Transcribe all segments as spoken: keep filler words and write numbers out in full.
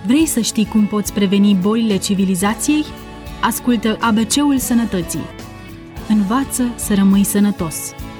Vrei să știi cum poți preveni bolile civilizației? Ascultă A B C-ul Sănătății. Învață să rămâi sănătos.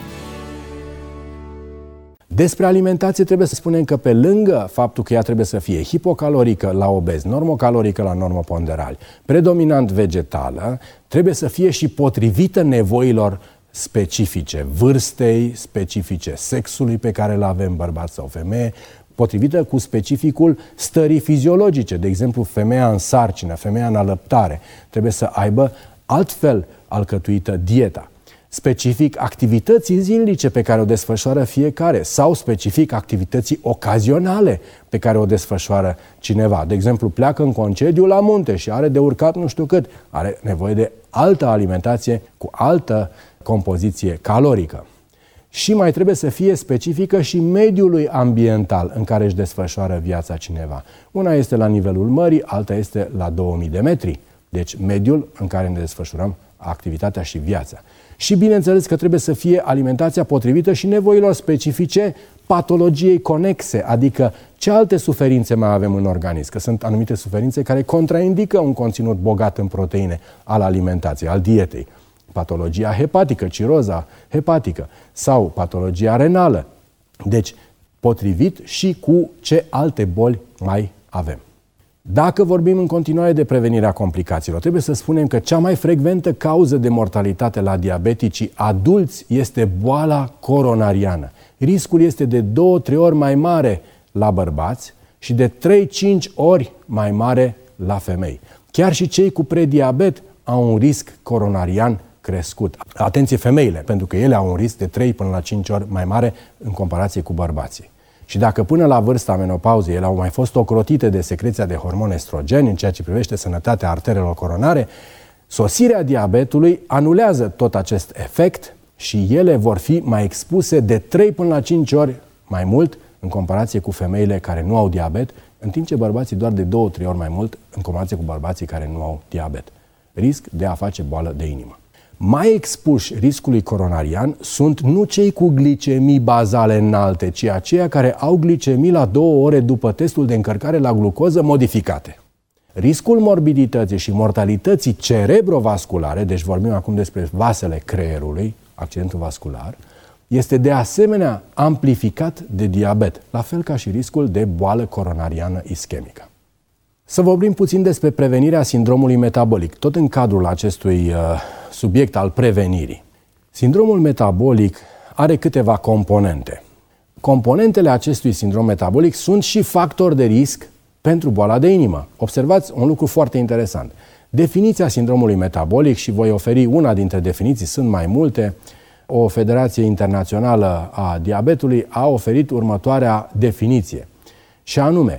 Despre alimentație trebuie să spunem că pe lângă faptul că ea trebuie să fie hipocalorică la obez, normocalorică la normoponderali, predominant vegetală, trebuie să fie și potrivită nevoilor specifice, vârstei specifice, sexului pe care îl avem, bărbat sau femeie, potrivită cu specificul stării fiziologice. De exemplu, femeia în sarcină, femeia în alăptare, trebuie să aibă altfel alcătuită dieta. Specific activității zilnice pe care o desfășoară fiecare sau specific activității ocazionale pe care o desfășoară cineva. De exemplu, pleacă în concediu la munte și are de urcat nu știu cât. Are nevoie de altă alimentație cu altă compoziție calorică. Și mai trebuie să fie specifică și mediului ambiental în care își desfășoară viața cineva. Una este la nivelul mării, alta este la două mii de metri. Deci mediul în care ne desfășurăm activitatea și viața. Și bineînțeles că trebuie să fie alimentația potrivită și nevoilor specifice patologiei conexe, adică ce alte suferințe mai avem în organism, că sunt anumite suferințe care contraindică un conținut bogat în proteine al alimentației, al dietei. Patologia hepatică, ciroza hepatică sau patologia renală. Deci, potrivit și cu ce alte boli mai avem. Dacă vorbim în continuare de prevenirea complicațiilor, trebuie să spunem că cea mai frecventă cauză de mortalitate la diabeticii adulți este boala coronariană. Riscul este de două-trei ori mai mare la bărbați și de trei-cinci ori mai mare la femei. Chiar și cei cu prediabet au un risc coronarian crescut. Atenție femeile, pentru că ele au un risc de trei până la cinci ori mai mare în comparație cu bărbații. Și dacă până la vârsta menopauzei ele au mai fost ocrotite de secreția de hormon estrogen în ceea ce privește sănătatea arterelor coronare, sosirea diabetului anulează tot acest efect și ele vor fi mai expuse de trei până la cinci ori mai mult în comparație cu femeile care nu au diabet, în timp ce bărbații doar de două-trei ori mai mult în comparație cu bărbații care nu au diabet. Risc de a face boală de inimă. Mai expuși riscului coronarian sunt nu cei cu glicemii bazale înalte, ci aceia care au glicemii la două ore după testul de încărcare la glucoză modificate. Riscul morbidității și mortalității cerebrovasculare, deci vorbim acum despre vasele creierului, accidentul vascular, este de asemenea amplificat de diabet, la fel ca și riscul de boală coronariană ischemică. Să vorbim puțin despre prevenirea sindromului metabolic, tot în cadrul acestui uh, subiect al prevenirii. Sindromul metabolic are câteva componente. Componentele acestui sindrom metabolic sunt și factori de risc pentru boala de inimă. Observați un lucru foarte interesant. Definiția sindromului metabolic, și voi oferi una dintre definiții, sunt mai multe, o Federație Internațională a Diabetului a oferit următoarea definiție. Și anume,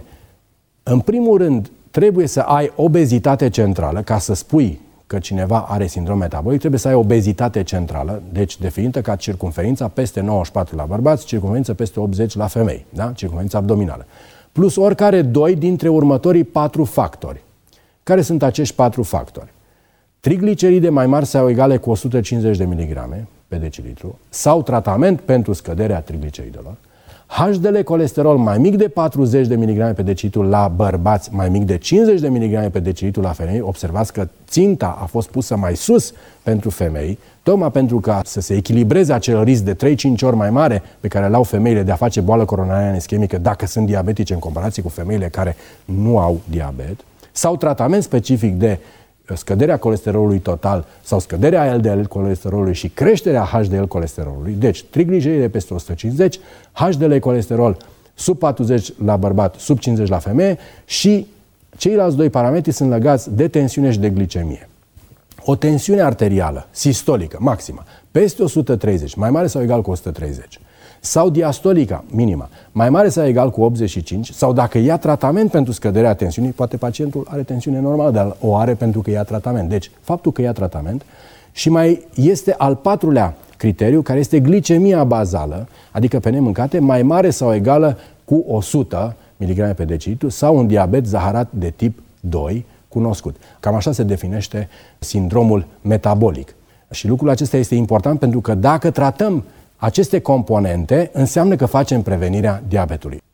în primul rând, trebuie să ai obezitate centrală, ca să spui că cineva are sindrom metabolic, trebuie să ai obezitate centrală, deci definită ca circumferința peste nouăzeci și patru la bărbați, circumferința peste optzeci la femei, da? Circumferința abdominală. Plus oricare doi dintre următorii patru factori. Care sunt acești patru factori? Trigliceride mai mari sau egale cu o sută cincizeci de miligrame pe decilitru sau tratament pentru scăderea trigliceridelor, H D L colesterol mai mic de patruzeci de miligrame pe decilitru la bărbați, mai mic de cincizeci de miligrame pe decilitru la femei. Observați că ținta a fost pusă mai sus pentru femei, tocmai pentru ca să se echilibreze acel risc de trei-cinci ori mai mare pe care îl au femeile de a face boală coronariană ischemică dacă sunt diabetice în comparație cu femeile care nu au diabet, sau tratament specific de scăderea colesterolului total sau scăderea L D L colesterolului și creșterea H D L colesterolului, deci trigliceride peste o sută cincizeci, H D L colesterol sub patruzeci la bărbat, sub cincizeci la femeie și ceilalți doi parametri sunt legați de tensiune și de glicemie. O tensiune arterială sistolică maximă peste o sută treizeci, mai mare sau egal cu o sută treizeci, sau diastolica minimă, mai mare sau egal cu optzeci și cinci, sau dacă ia tratament pentru scăderea tensiunii, poate pacientul are tensiune normală, dar o are pentru că ia tratament. Deci, faptul că ia tratament și mai este al patrulea criteriu, care este glicemia bazală, adică pe nemâncate, mai mare sau egală cu o sută miligrame pe decilitru sau un diabet zaharat de tip doi cunoscut. Cam așa se definește sindromul metabolic. Și lucrul acesta este important pentru că dacă tratăm aceste componente, înseamnă că facem prevenirea diabetului.